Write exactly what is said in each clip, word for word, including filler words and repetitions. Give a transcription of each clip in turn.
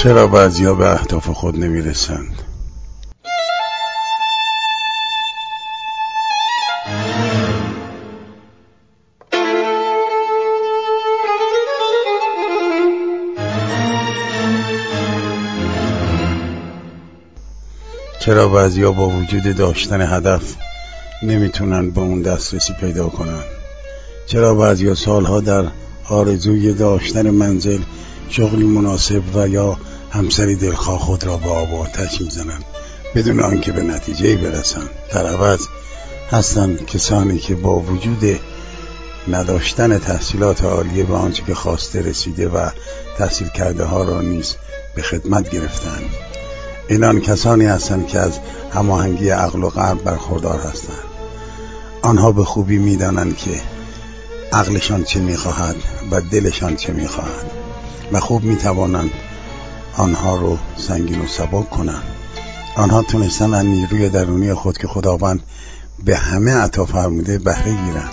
چرا بعضیا به اهداف خود نمیرسند؟ چرا بعضیا با وجود داشتن هدف نمیتونن به اون دسترسی پیدا کنن؟ چرا بعضیا سالها در آرزوی داشتن منزل، شغلی مناسب و یا همسری دلخواه خود را به آب و آتش میزنن بدون آنکه به نتیجه‌ای برسن؟ در عوض هستند کسانی که با وجود نداشتن تحصیلات عالیه به آنچه که خواسته رسیده و تحصیل کرده ها را نیز به خدمت گرفتند. اینان کسانی هستند که از هماهنگی عقل و قلب برخوردار هستند. آنها به خوبی میدانند که عقلشان چه میخواهد و دلشان چه میخواهد و خوب میتوانند آنها رو سنگین و سبک کنند. آنها تونستن از نیروی درونی خود که خداوند به همه عطا فرموده بهره گیرند.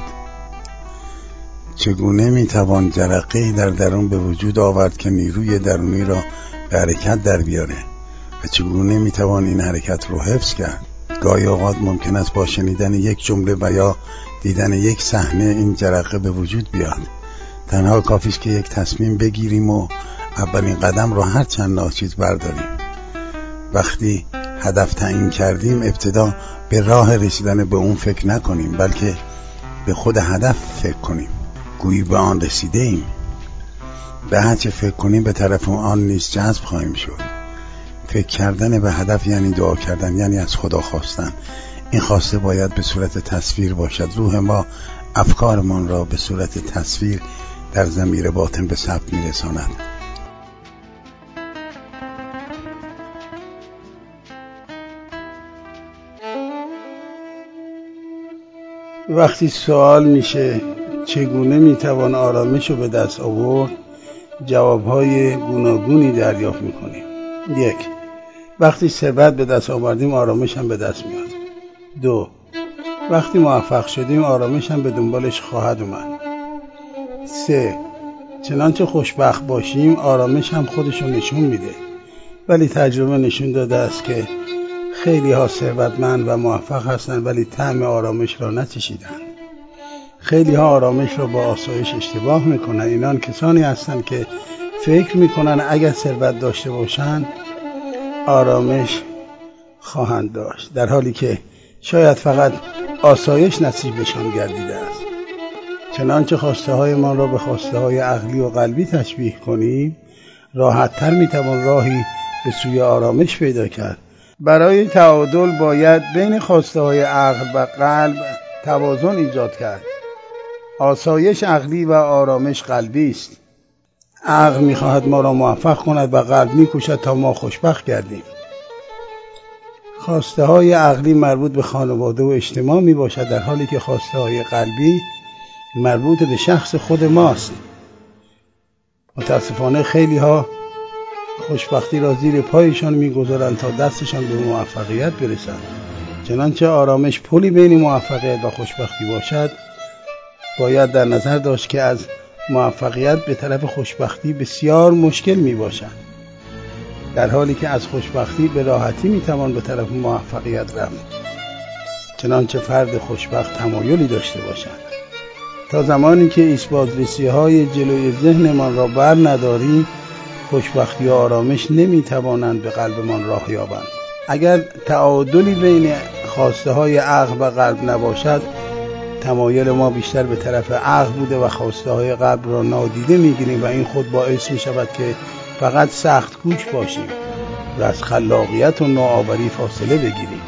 چگونه میتوان جرقه‌ای در درون به وجود آورد که نیروی درونی را به حرکت در بیاره و چگونه میتوان این حرکت رو حفظ کرد؟ گاهی اوقات ممکن است با شنیدن یک جمله و یا دیدن یک صحنه این جرقه به وجود بیاد. تنها کافی است که یک تصمیم بگیریم و اولین قدم رو هر چند ناچیز برداریم. وقتی هدف تعیین کردیم ابتدا به راه رسیدن به اون فکر نکنیم، بلکه به خود هدف فکر کنیم، گویی به آن رسیده ایم. به هر چه فکر کنیم به طرف آن نیز جذب خواهیم شد. فکر کردن به هدف یعنی دعا کردن، یعنی از خدا خواستن. این خواسته باید به صورت تصویر باشد. روح ما افکارمان را به صورت تصویر در ضمیر باطن به ثبت میرساند. وقتی سوال میشه چگونه میتوان آرامش رو به دست آورد، جوابهای گوناگونی دریافت میکنیم. یک، وقتی ثروت به دست آوردیم آرامش هم به دست میاد. دو، وقتی موفق شدیم آرامش هم به دنبالش خواهد اومد. سه، چنانچه خوشبخت باشیم آرامش هم خودشو نشون میده. ولی تجربه نشون داده است که خیلی ها ثروتمند و موفق هستند ولی طعم آرامش را نچشیدند. خیلی ها آرامش را با آسایش اشتباه میکنن. اینان کسانی هستند که فکر میکنن اگر ثروت داشته باشند آرامش خواهند داشت، در حالی که شاید فقط آسایش نصیبشان گردیده است. چنانچه خواسته های ما را به خواسته های عقلی و قلبی تشبیه کنیم راحت تر میتوان راهی به سوی آرامش پیدا کرد. برای تعادل باید بین خواسته های عقل و قلب توازن ایجاد کرد. آسایش عقلی و آرامش قلبی است. عقل میخواهد ما را موفق کند و قلب میکوشد تا ما خوشبخت گردیم. خواسته های عقلی مربوط به خانواده و اجتماع می باشد، در حالی که خواسته های قلبی مربوط به شخص خود ماست. متاسفانه خیلی ها خوشبختی را زیر پایشان می گذارند تا دستشان به موفقیت برسد. چنانچه آرامش پلی بین موفقیت و خوشبختی باشد، باید در نظر داشت که از موفقیت به طرف خوشبختی بسیار مشکل می باشد، در حالی که از خوشبختی به راحتی می توان به طرف موفقیت رفت. چنانچه فرد خوشبخت تمایلی داشته باشد. تا زمانی که ایثبات‌رسی های جلوی ذهنمان را بر نداریم خوشبختی و آرامش نمی توانند به قلبمان راه یابند. اگر تعادلی بین خواسته های عقل و قلب نباشد تمایل ما بیشتر به طرف عقل بوده و خواسته های قلب را نادیده می گیریم و این خود باعث می شود که فقط سخت کوش باشیم و از خلاقیت و نوآوری فاصله بگیریم.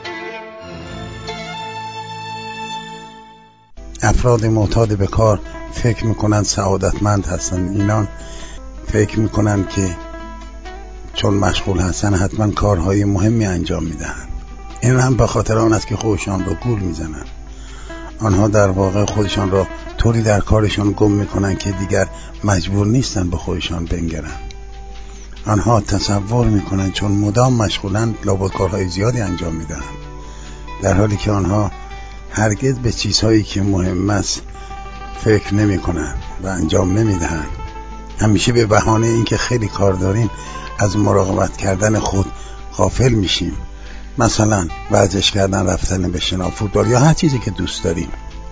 افراد معتاد به کار فکر میکنند سعادتمند هستند. اینان فکر میکنند که چون مشغول هستند حتما کارهای مهمی انجام میدهند. این هم به خاطر آن است که خودشان را گول میزنند. آنها در واقع خودشان را طوری در کارشان گم میکنند که دیگر مجبور نیستند به خودشان بنگرند. آنها تصور میکنند چون مدام مشغولند لابد کارهای زیادی انجام میدهند، در حالی که آنها هرگز به چیزهایی که مهم است فکر نمی کنند و انجام نمی دهند. همیشه به بهانه اینکه خیلی کار داریم از مراقبت کردن خود غافل میشیم. مثلا ورزش کردن، رفتن به شنا، فوتبال یا هر چیزی که دوست داریم.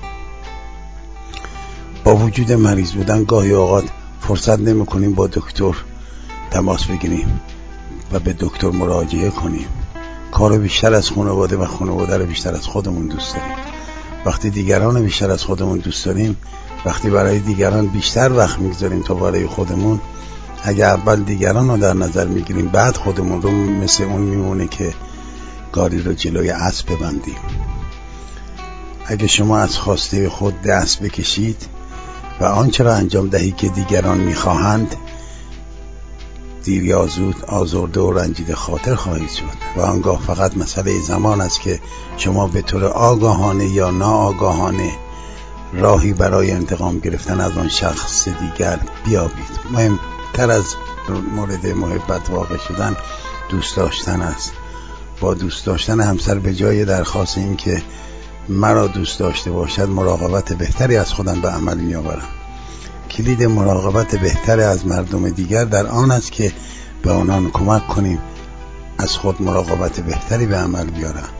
با وجود مریض بودن گاهی اوقات فرصت نمی‌کنیم با دکتر تماس بگیریم و به دکتر مراجعه کنیم. کارو بیشتر از خانواده و خانواده رو بیشتر از خودمون دوست داریم. وقتی دیگران رو بیشتر از خودمون دوست داریم، وقتی برای دیگران بیشتر وقت میگذاریم تا برای خودمون، اگه اول دیگران رو در نظر میگیریم بعد خودمون رو، مثل اون میمونه که گاری رو جلوی اسب ببندیم. اگه شما از خواسته خود دست بکشید و آنچه را انجام دهی که دیگران میخواهند، دیر یا زود آزرده و رنجیده خاطر خواهید شد و آنگاه فقط مسئله زمان است که شما به طور آگاهانه یا ناآگاهانه راهی برای انتقام گرفتن از آن شخص دیگر بیابید. مهمتر از مورد محبت واقع شدن دوست داشتن است. با دوست داشتن همسر به جای درخواست این که مرا دوست داشته باشد، مراقبت بهتری از خودم به عمل می آورم. کلید مراقبت بهتر از مردم دیگر در آن است که به آنان کمک کنیم از خود مراقبت بهتری به عمل بیارن.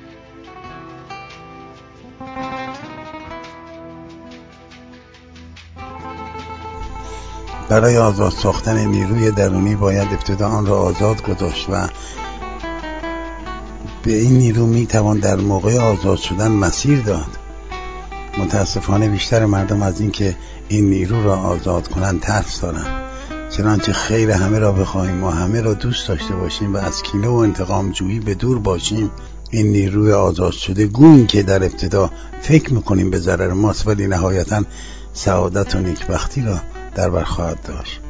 برای آزاد ساختن نیروی درونی باید ابتدا آن را آزاد گذاشت و به این نیرو می توان در موقع آزاد شدن مسیر داد. متاسفانه بیشتر مردم از این که این نیرو را آزاد کنند ترس دارند. چنانچه خیر همه را بخواهیم و همه را دوست داشته باشیم و از کینه و انتقام جویی به دور باشیم، این نیروی آزاد شده گویی که در ابتدا فکر میکنیم به ضرر ماست، ولی نهایتا سعادت و نیکبختی را در بر خواهد داشت.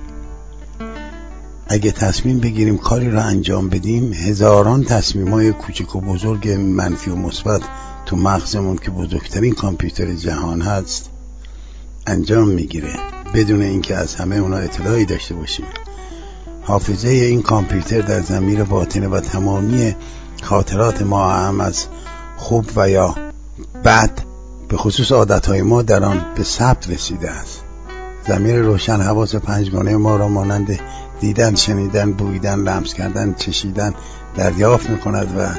اگه تصمیم بگیریم کاری را انجام بدیم، هزاران تصمیم‌های کوچک و بزرگ منفی و مثبت تو مغزمون که بزرگترین کامپیوتر جهان هست انجام میگیره بدون اینکه از همه اونا اطلاعی داشته باشیم. حافظه این کامپیوتر در ضمیر باطنه و تمامی خاطرات ما هم از خوب و یا بد، به خصوص عادتهای ما، در آن به ثبت رسیده است. ضمیر روشن حواس پنجگانه ما را مانند دیدن، شنیدن، بویدن، لمس کردن، چشیدن دریافت میکند و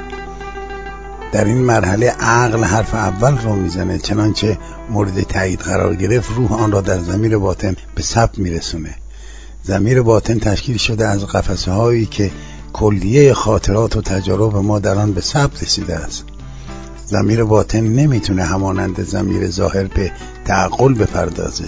در این مرحله عقل حرف اول رو میزنه. چنانچه مورد تایید قرار گرفت، روح آن را در ضمیر باطن به ثبت میرسونه. ضمیر باطن تشکیل شده از قفسه هایی که کلیه خاطرات و تجارب ما در آن به ثبت رسیده است. ضمیر باطن نمیتونه همانند ضمیر ظاهر به تعقل بپردازه.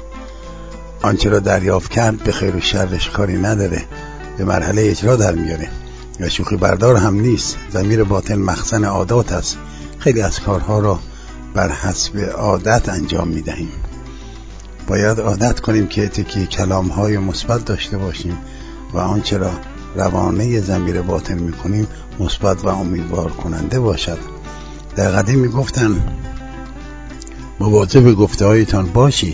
آنچه را دریافت کرد به خیر و شرش کاری نداره، به مرحله اجرا در میاره و شوخی بردار هم نیست. ضمیر باطن مخزن عادات است. خیلی از کارها را بر حسب عادت انجام میدهیم. باید عادت کنیم که تکی کلام‌های مثبت داشته باشیم و آنچه را روانه ضمیر باطن میکنیم مثبت و امیدوار کننده باشد. در قدیم میگفتن مواظب گفته‌هایتان باشید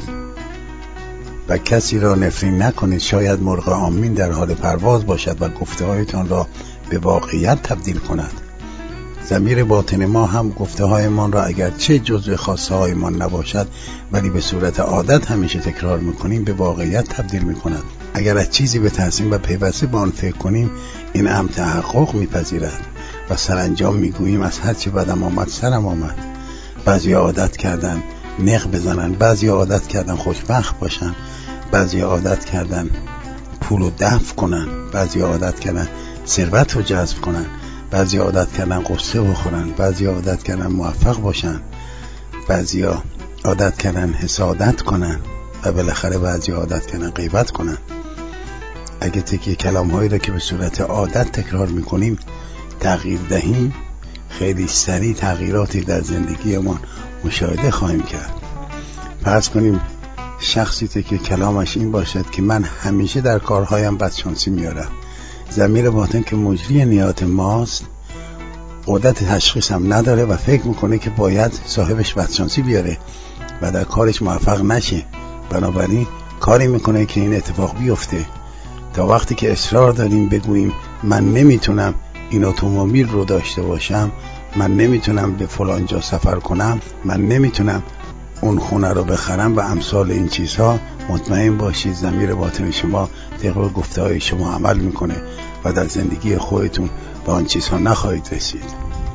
و کسی را نفرین نکنید، شاید مرغ آمین در حال پرواز باشد و گفته‌هایتان را به واقعیت تبدیل کند. ضمیر باطن ما هم گفته‌هایمان را اگر چه جزء خواسته هایمان نباشد ولی به صورت عادت همیشه تکرار میکنیم به واقعیت تبدیل میکند. اگر از چیزی به ترسیم و پیوسته به آن فکر کنیم، این امر تحقق میپذیرد و سرانجام میگوییم از هر چه بدم آمد سرم آمد. بعضی عادت کردن نق بزنن، بعضی عادت کردن خوشبخت باشن، بعضی عادت کردن پول رو دفع کنن، بعضی عادت کردن ثروت رو جذب کنن، بعضی عادت کردن قصه بخورن، بعضی عادت کردن موفق باشن، بعضی عادت کردن حسادت کنن و بالاخره بعضی عادت کردن غیبت کنن. اگه تکیه کلام هایی را که به صورت عادت تکرار میکنیم تغییر دهیم، خیلی سریع تغییراتی در زندگی ما مشاهده خواهیم کرد. فرض کنیم شخصی که کلامش این باشد که من همیشه در کارهایم بدشانسی میارم. ضمیر باطن که مجری نیات ماست قدرت تشخیص هم نداره و فکر میکنه که باید صاحبش بدشانسی بیاره و در کارش موفق نشه. بنابراین کاری میکنه که این اتفاق بیفته. تا وقتی که اصرار داریم بگوییم من نمیتونم این اتومبیل رو داشته باشم، من نمیتونم به فلان جا سفر کنم، من نمیتونم اون خونه رو بخرم و امثال این چیزها، مطمئن باشید ضمیر باطن شما طبق گفته‌های شما عمل میکنه و در زندگی خودتون به آن چیزها نخواهید رسید.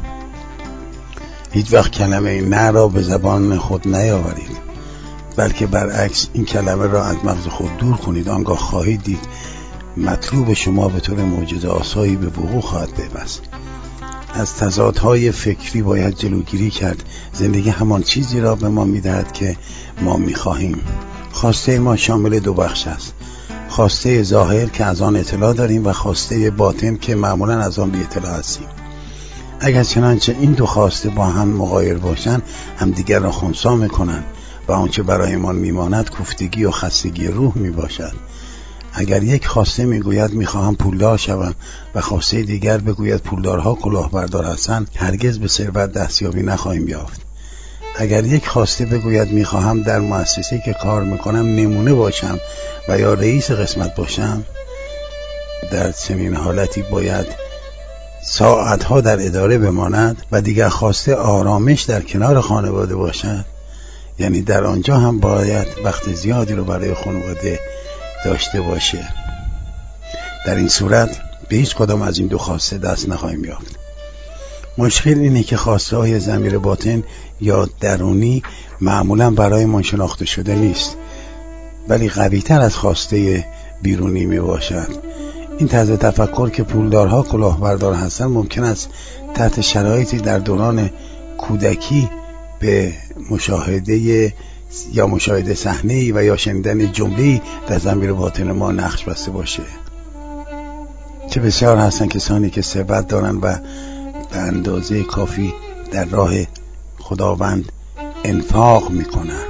هیچ وقت کلمه نه را به زبان خود نیاورید، بلکه برعکس این کلمه را از مغز خود دور کنید. آنگاه خواهید دید مطلوب شما به طور معجزه آسایی به وقوع خواهد پیوست. از تضادهای فکری باید جلوگیری کرد. زندگی همان چیزی را به ما میدهد که ما میخواهیم. خواسته ما شامل دو بخش است: خواسته ظاهر که از آن اطلاع داریم و خواسته باطن که معمولا از آن بی اطلاع هستیم. اگر چنانچه این دو خواسته با هم مغایر باشند، همدیگر را خنثی میکنند و آنچه برایمان میماند کوفتگی و خستگی روح میباشد. اگر یک خواسته میگوید میخواهم پولدار شوم و خواسته دیگر بگوید پولدارها کلاهبردار هستند، هرگز به ثروت دستیابی نخواهیم یافت. اگر یک خواسته بگوید میخواهم در مؤسسه‌ای که کار میکنم نمونه باشم و یا رئیس قسمت باشم، در چنین حالتی باید ساعتها در اداره بماند و دیگر خواسته آرامش در کنار خانواده باشد، یعنی در آنجا هم باید وقت زیادی رو برای خانواده داشته باشه. در این صورت به هیچ کدام از این دو خواسته دست نخواهیم یافت. مشکل اینه که خواسته های ضمیر باطن یا درونی معمولا برای ما شناخته شده نیست، ولی قوی تر از خواسته بیرونی می باشد. این طرز تفکر که پولدارها کلاهبردار هستند ممکن است تحت شرایطی در دوران کودکی به مشاهده یا مشاهده صحنه‌ای و یا شنیدن جمله‌ای در ضمیر باطن ما نقش بسته باشه. چه بسیار هستند کسانی که ثروت دارند و به اندازه کافی در راه خداوند انفاق می‌کنند.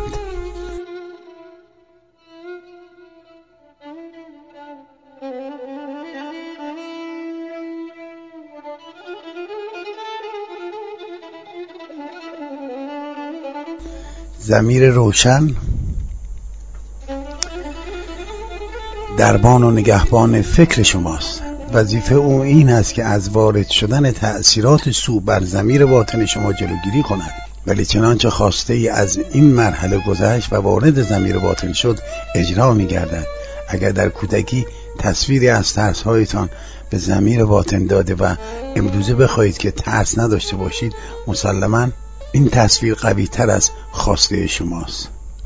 ضمیر روشن دربان و نگهبان فکر شماست. وظیفه او این است که از وارد شدن تأثیرات سو بر ضمیر باطن شما جلوگیری کند. ولی چنانچه خواسته ای از این مرحله گذشت و وارد ضمیر باطن شد، اجرا می‌گردد. اگر در کودکی تصویری از ترس‌هایتان به ضمیر باطن داده و امروزه بخواهید که ترس نداشته باشید، مسلماً این تصویر قوی تر از خواسته شماست.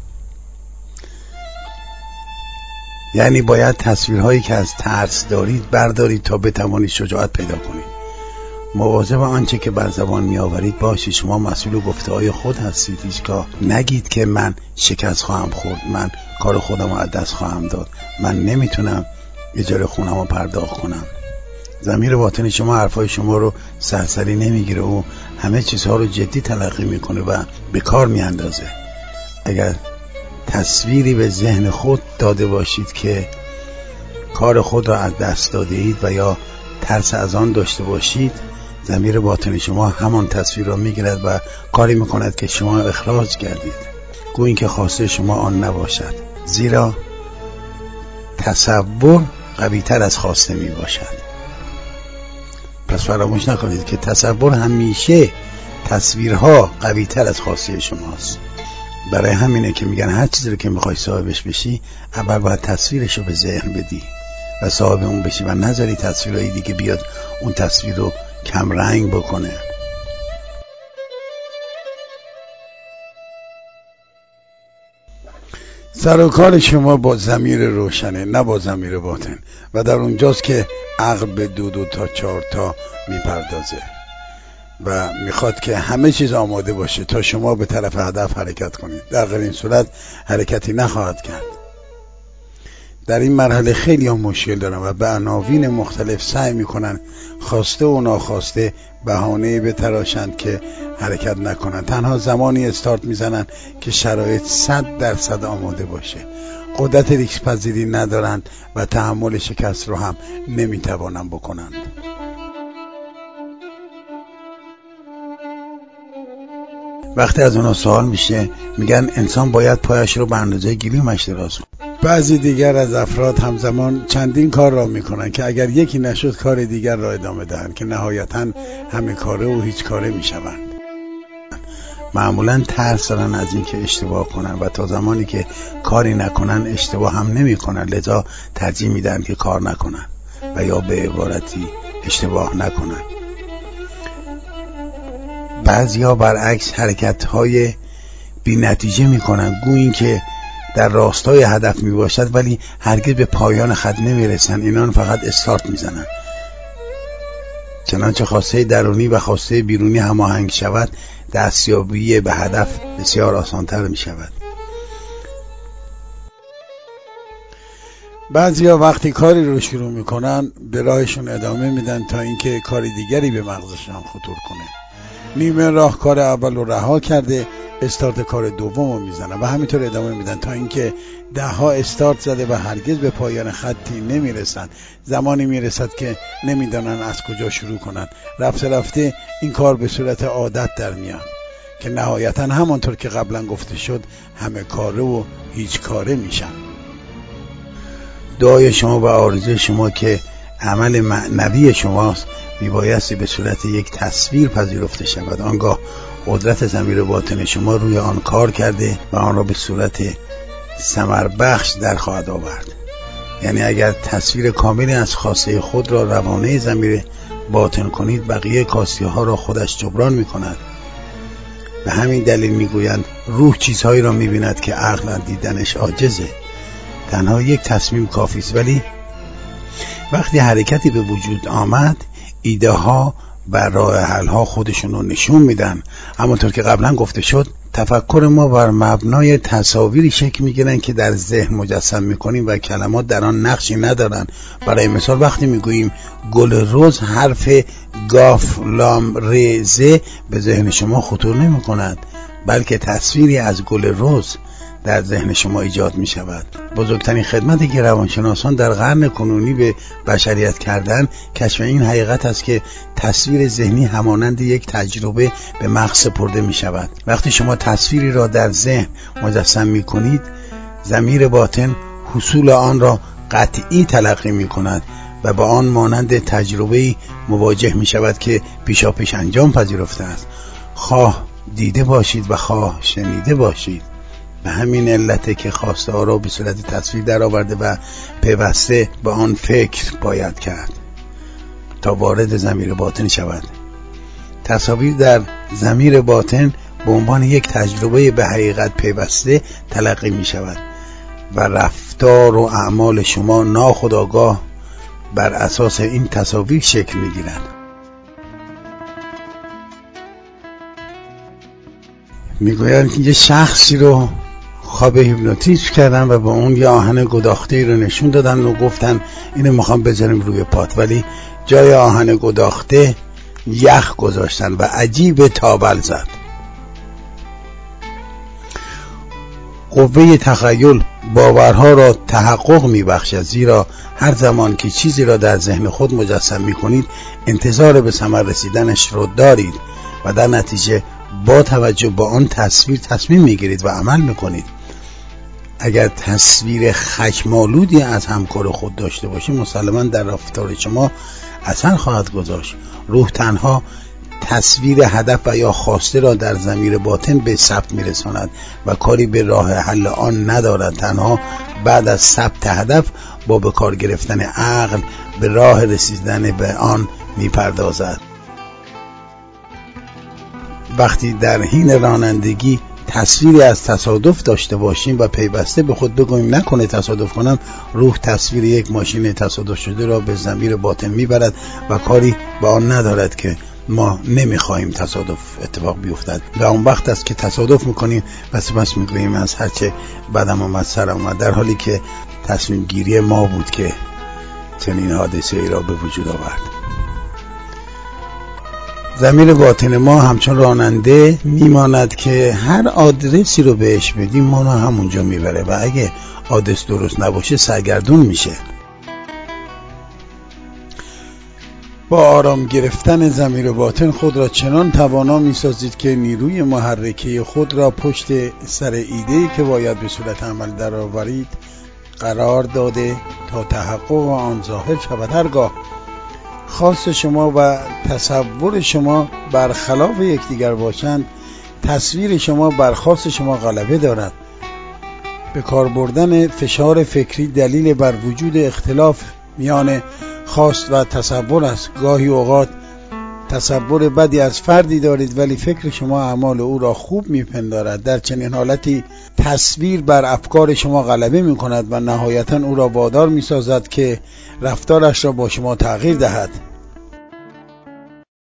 یعنی باید تصویرهایی که از ترس دارید بردارید تا بتوانید شجاعت پیدا کنید. مواظب آنچه که بر زبان می آورید باشید. شما مسئول گفته‌های خود هستید. هیچگاه نگید که من شکست خواهم خورد، من کار خودم رو از دست خواهم داد، من نمیتونم اجاره خونم رو پرداخت کنم. ضمیر باطن شما حرفای شما رو سرسری نمیگیره و همه چیزها رو جدی تلقی میکنه و به کار میاندازه. اگر تصویری به ذهن خود داده باشید که کار خود را از دست داده اید و یا ترس از آن داشته باشید، ضمیر باطن شما همان تصویر را میگیرد و کاری میکند که شما اخراج کردید، گویی که خواسته شما آن نباشد. زیرا تصور قوی تر از خواسته می باشد. پس فراموش نکنید که تصور همیشه تصویرها قوی تر از خواسته شماست. برای همینه که میگن هر چیزی رو که میخوای صاحبش بشی، اول باید تصویرش رو به ذهن بدی و صاحب اون بشی و نذاری تصویرهای دیگه بیاد اون تصویر رو کم رنگ بکنه. سر و کار شما با ضمیر روشنه، نه با ضمیر باطن، و در اونجاست که عقل به دو دو تا چهار تا میپردازه و میخواد که همه چیز آماده باشه تا شما به طرف هدف حرکت کنید. در غیر این صورت حرکتی نخواهد کرد. در این مرحله خیلی هم مشکل دارن و به عناوین مختلف سعی میکنن خواسته و ناخواسته بهانه‌ای بتراشند که حرکت نکنن. تنها زمانی استارت میزنن که شرایط صد درصد آماده باشه. قدرت ریسک پذیری ندارند و تحمل شکست رو هم نمیتوانن بکنند. وقتی از اونا سوال میشه میگن انسان باید پایش رو به اندازه گلومش دراز کنه. بعضی دیگر از افراد همزمان چندین کار را میکنن که اگر یکی نشد کار دیگر را ادامه دهند که نهایتاً همه کاره و هیچ کاره میشوند. معمولا ترس دارن از اینکه اشتباه کنن و تا زمانی که کاری نکنن اشتباه هم نمی کنن، لذا ترجیح میدن که کار نکنن و یا به عبارتی اشتباه نکنن. بعضیا برعکس حرکت‌های بی نتیجه میکنن، گویی که در راستای هدف می باشد ولی هرگز به پایان خط نمی رسن. اینان فقط استارت میزنن. چنانچه خواسته درونی و خواسته بیرونی هماهنگ شود، دستیابی به هدف بسیار آسانتر می شود. بعضیا وقتی کاری رو شروع میکنن به راهشون ادامه میدن تا اینکه کار دیگری به مغزشون خطور کنه. نیمه راه کار اول رو رها کرده، استارت کار دوم رو میزنن و همینطور ادامه میدن تا اینکه ده ها استارت زده و هرگز به پایان خطی نمیرسن. زمانی میرسد که نمیدانن از کجا شروع کنن. رفته رفته این کار به صورت عادت در میاد که نهایتا همانطور که قبلا گفته شد همه کاره و هیچ کاره میشن. دعای شما و آرزوی شما که عمل معنوی شماست میبایستی به صورت یک تصویر پذیرفته شود. آنگاه قدرت ضمیر باطن شما روی آن کار کرده و آن را به صورت ثمر بخش در خواهد آورد. یعنی اگر تصویر کاملی از خواسته خود را روانه ضمیر باطن کنید، بقیه کاستی ها را خودش جبران می کند. به همین دلیل می گویند روح چیزهایی را می بیند که عقل دیدنش عاجزه. تنها یک تصمیم کافی است، ولی وقتی حرکتی به وجود آمد ایده ها و راه حل ها خودشون رو نشون میدن. همونطور که قبلا گفته شد تفکر ما بر مبنای تصاویری شکل میگیرن که در ذهن مجسم میکنیم و کلمات در آن نقشی ندارن. برای مثال وقتی میگوییم گل رز، حرف گاف لام ر ز به ذهن شما خطور نمیکند، بلکه تصویری از گل رز در ذهن شما ایجاد می شود. بزرگترین خدمتی که روانشناسان در قرن کنونی به بشریت کردن کشف این حقیقت است که تصویر ذهنی همانند یک تجربه به مغز سپرده می شود. وقتی شما تصویری را در ذهن مجسم می کنید، ضمیر باطن حصول آن را قطعی تلقی می کند و با آن مانند تجربه‌ای مواجه می شود که پیشا پیش انجام پذیرفته است، خواه دیده باشید و خواه شنیده باشید. به همین علته که خواسته ها را به صورت تصویر در آورده و پیوسته به آن فکر باید کرد تا وارد ضمیر باطن شود. تصاویر در ضمیر باطن به عنوان یک تجربه به حقیقت پیوسته تلقی می شود و رفتار و اعمال شما ناخودآگاه بر اساس این تصاویر شکل می گیرند. می گویند که یه شخصی رو خواب هیپنوتیزم کردن و با اون یه آهن گداخته رو نشون دادن و گفتن اینو میخوام بذاریم روی پات، ولی جای آهن گداخته یخ گذاشتن و عجیب تابل زد. قوه تخیل باورها را تحقق میبخشد، زیرا هر زمان که چیزی را در ذهن خود مجسم میکنید انتظار به ثمر رسیدنش رو دارید و در نتیجه با توجه به آن تصویر تصمیم میگیرید و عمل میکنید. اگر تصویر خشم‌آلودی از همکار خود داشته باشید، مسلماً در رفتار شما اثر خواهد گذاشت. روح تنها تصویر هدف و یا خواسته را در ضمیر باطن به ثبت میرساند و کاری به راه حل آن ندارد. تنها بعد از ثبت هدف با به کار گرفتن عقل به راه رسیدن به آن میپردازد. وقتی در حین رانندگی تصویری از تصادف داشته باشیم و پیوسته به خود بگوییم نکنه تصادف کنم، روح تصویر یک ماشین تصادف شده را به ضمیر باطن میبرد و کاری به آن ندارد که ما نمیخواهیم تصادف اتفاق بیفتد و اون وقت است که تصادف میکنیم و سپس میگوییم از هرچه بدم آمد سرم آمد، در حالی که تصمیم گیری ما بود که چنین حادثه ای را به وجود آورد. ضمیر باطن ما همچون راننده میماند که هر آدرسی رو بهش بدیم ما رو همونجا میبره و اگه آدرس درست نباشه سرگردون میشه. با آرام گرفتن ضمیر باطن خود را چنان توانا میسازید که نیروی محرکه خود را پشت سر ایده‌ای که باید به صورت عمل درآورید قرار داده تا تحقق آن ظاهر شود. هرگاه خواست شما و تصور شما برخلاف یکدیگر باشند، تصویر شما بر خواست شما غلبه دارد. به کار بردن فشار فکری دلیل بر وجود اختلاف میان خواست و تصور است. گاهی اوقات تصور بدی از فردی دارید ولی فکر شما اعمال او را خوب میپندارد. در چنین حالتی تصویر بر افکار شما غلبه میکند و نهایتا او را وادار میسازد که رفتارش را با شما تغییر دهد.